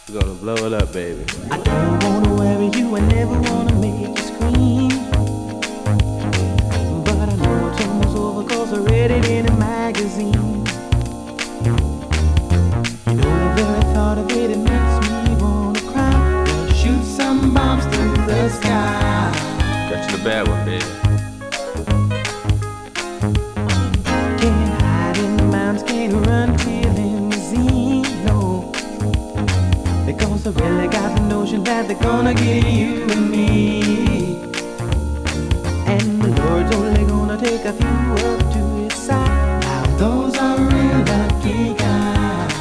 We're gonna blow it up, baby. I don't wanna worry you, I never wanna make you scream. But I know it's almost over 'cause I read it in a magazine. You know the very thought of it, it makes me wanna cry. They'll shoot some bombs through the sky. Got you the bad one, baby. Can't hide in the mountains, can't run till limousine, no. Because I really got the notion that they're gonna get you and me. And the Lord's only gonna take a few up to his side. Now those are real lucky guys.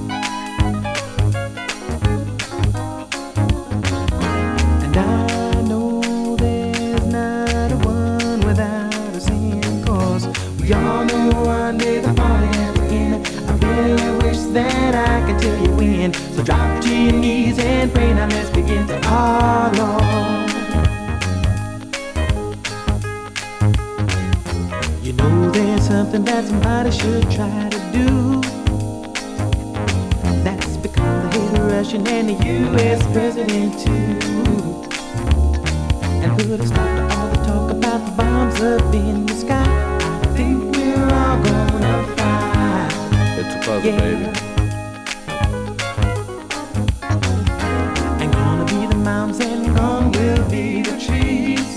And I know there's not a one without a sin, 'cause we all know one day the party has to end. I really wish that I could tell you when. So drop to your knees and pray. Now let's begin to our Lord. You know there's something that somebody should try to do. That's become the hate of Russian and the U.S. president too. And put a stop to all the talk about the bombs up in the sky. I think we're all gonna fly. It's a puzzle, baby. And gonna be the mountains and gone will be the trees.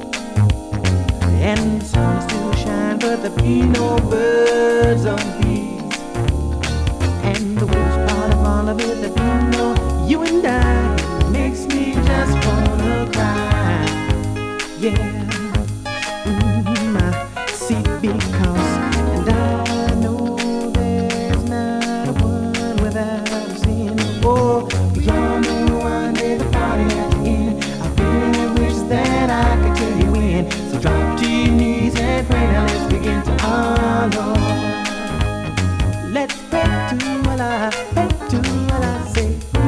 And the sun will still shine, but there'll be no birds or bees. And the worst part of all of it, that you know you and I, makes me just wanna cry. Yeah, I see because, and I know there's not a one without a sin. Oh, we all know one day the party at the end. I really wish that I could tell you when. So drop to your knees and pray. Now let's begin to our Lord. Let's pray to Allah, pray to Allah, say.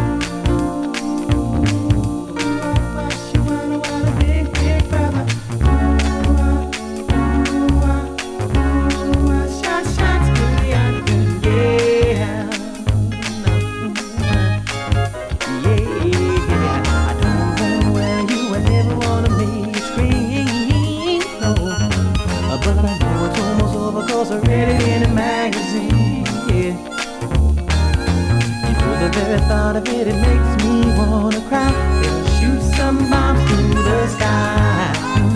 I read it in a magazine, yeah. You know the very thought of it, it makes me wanna cry. They'll shoot some bombs through the sky.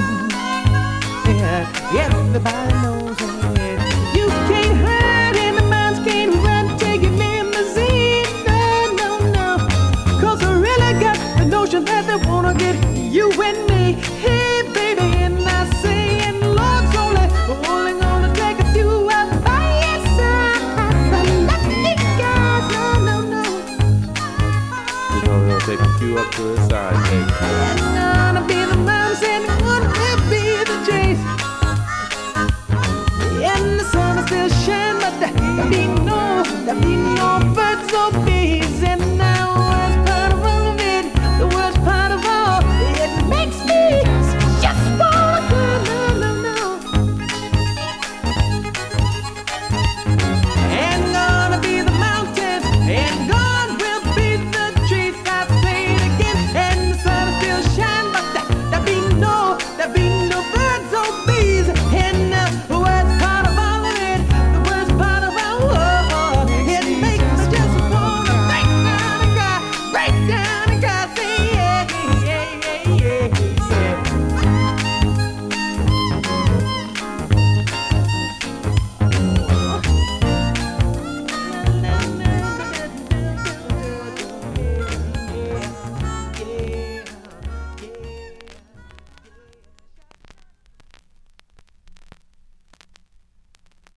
Yeah, everybody knows it. You can't hide in the mountains, can't run, take your limousine. No, no, no. 'Cause I really got the notion that they wanna get you and me. Hey, baby, and I say, and Lord's only gonna take a few out by your side. The lucky guys, no, no, no. We're gonna take a few up to his side, baby. And gonna be the mountains and gonna be the trees. And the sun will still shine, but there'll be no birds or bees.